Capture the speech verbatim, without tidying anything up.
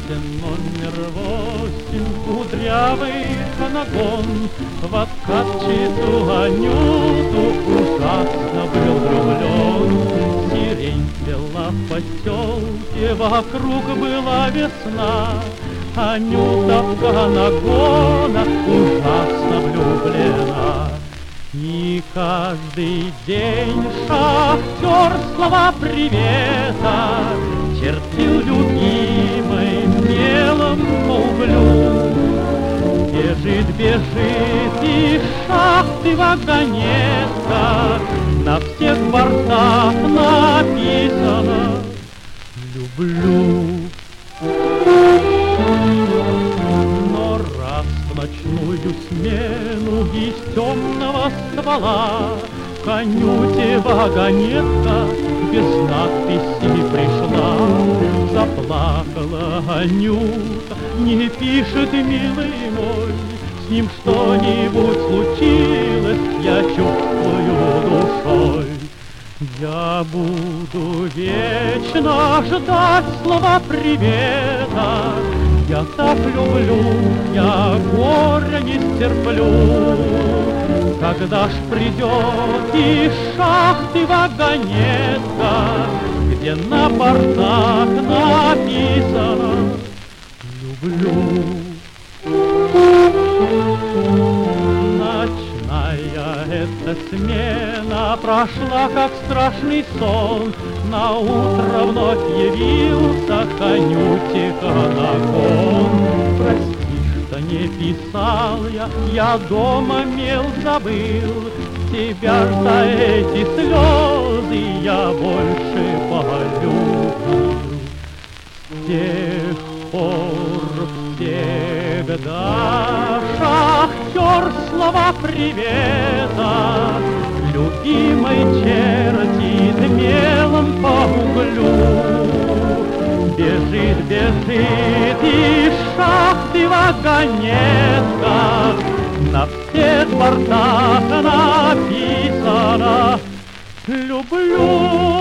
номер восемь, кудрявый канагон, в откатчицу Анюту ужасно был влюблен. Сирень пела в поселке, вокруг была весна, Анюта в канагона ужасно влюблена. И каждый день шахтер слова привета чертил любимой мелом по углю. Бежит, бежит из шахты вагонетка, на всех бортах написано «Люблю». Но раз в ночную смену из темного ствола к Анюте вагонетка без надписи пришла. Заплакала Анюта, не пишет, милый мой, с ним что-нибудь случилось, я чувствую душой. Я буду вечно ждать слова привета, я так люблю, я горя не стерплю. Когда ж придет из шахты вагонетка, где на бортах написано «Люблю». Ночная эта смена прошла, как страшный сон, на утро вновь явился к Анюте канагон. Прости, что не писал я, я дома мел забыл, тебя ж за эти слезы я больше полюбил. С тех пор всегда шахтер слова привета любимой чертит мелом по углу. Бежит, бежит из шахты вагонетка, на всех бортах написано «Люблю».